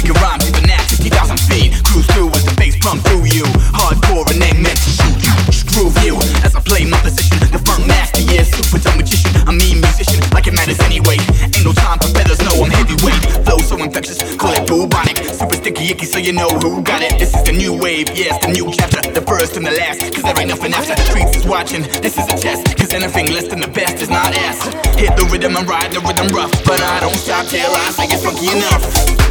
Speaking rhymes, even at 50,000 feet. Cruise through as the bass pump through you. Hardcore and ain't meant to shoot you, just groove you. As I play my position, the funk master, yeah, super dumb magician. I mean musician, like it matters anyway. Ain't no time for feathers, no, I'm heavyweight. Flow so infectious, call it bubonic. Super sticky icky, so you know who got it. This is the new wave, yeah, it's the new chapter. The first and the last, cause there ain't nothing after. The streets is watching, this is a test. Cause anything less than the best is not ass. Hit the rhythm and ride the rhythm rough, but I don't stop till I think it's funky enough.